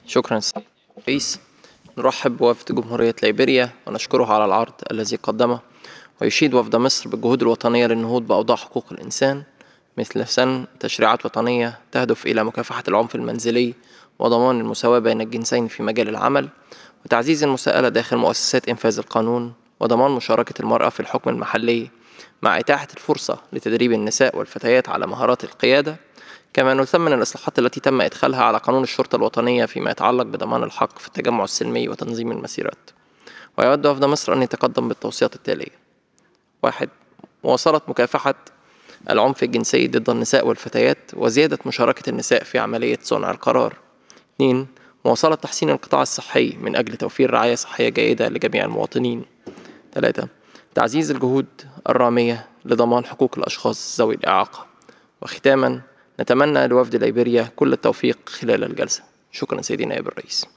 شكرا سيد الرئيس. نرحب بوفد جمهورية ليبيريا ونشكره على العرض الذي قدمه، ويشيد وفد مصر بالجهود الوطنية للنهوض بأوضاع حقوق الإنسان مثل سن تشريعات وطنية تهدف إلى مكافحة العنف المنزلي وضمان المساواة بين الجنسين في مجال العمل، وتعزيز المساءلة داخل مؤسسات إنفاذ القانون، وضمان مشاركة المرأة في الحكم المحلي مع إتاحة الفرصة لتدريب النساء والفتيات على مهارات القيادة. كما نثمن الإصلاحات التي تم إدخالها على قانون الشرطة الوطنية فيما يتعلق بضمان الحق في التجمع السلمي وتنظيم المسيرات. ويود وفد مصر أن يتقدم بالتوصيات التالية: 1. مواصلة مكافحة العنف الجنسي ضد النساء والفتيات وزيادة مشاركة النساء في عملية صنع القرار. 2. مواصلة تحسين القطاع الصحي من أجل توفير رعاية صحية جيدة لجميع المواطنين. 3. تعزيز الجهود الرامية لضمان حقوق الأشخاص ذوي الإعاقة. وختاما، نتمنى لوفد ليبيريا كل التوفيق خلال الجلسة. شكرا سيدي نائب الرئيس.